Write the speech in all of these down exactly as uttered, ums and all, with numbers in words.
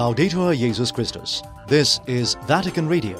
Laudetur Jesus Christus. This is Vatican Radio.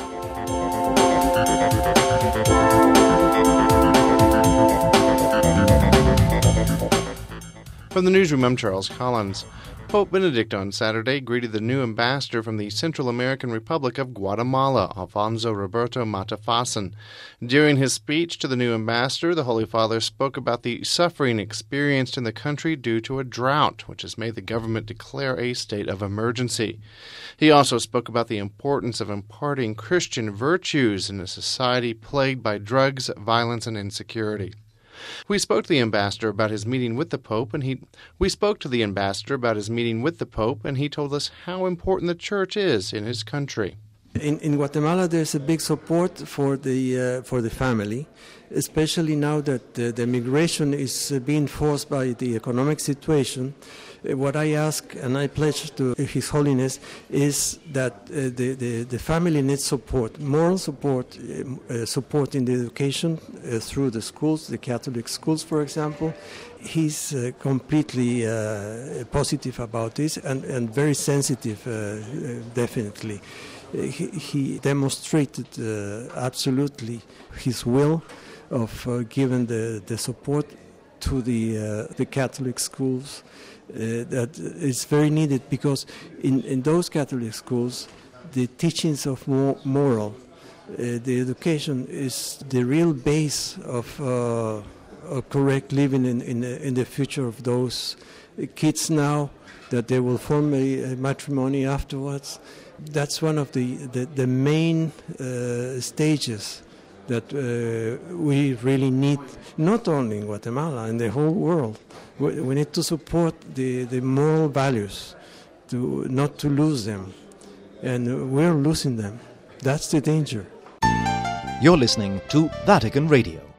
From the newsroom, I'm Charles Collins. Pope Benedict on Saturday greeted the new ambassador from the Central American Republic of Guatemala, Alfonso Roberto Matafasan. During his speech to the new ambassador, the Holy Father spoke about the suffering experienced in the country due to a drought, which has made the government declare a state of emergency. He also spoke about the importance of imparting Christian virtues in a society plagued by drugs, violence, and insecurity. We spoke to the ambassador about his meeting with the Pope, and he we spoke to the ambassador about his meeting with the Pope, and he told us how important the Church is in his country. In, in Guatemala, there's a big support for the uh, for the family, especially now that the, the migration is uh, being forced by the economic situation. Uh, what I ask and I pledge to His Holiness is that uh, the, the the family needs support, moral support, uh, uh, support in the education uh, through the schools, the Catholic schools, for example. He's uh, completely uh, positive about this and, and very sensitive, uh, uh, definitely. He, he demonstrated uh, absolutely his will of uh, giving the, the support to the uh, the Catholic schools uh, that is very needed, because in, in those Catholic schools the teachings of mor- moral, uh, the education is the real base of uh, a correct living in, in, the, in the future of those kids now, that they will form a, a matrimony afterwards. That's one of the, the, the main uh, stages that uh, we really need, not only in Guatemala, in the whole world. We, we need to support the, the moral values, to not to lose them. And we're losing them. That's the danger. You're listening to Vatican Radio.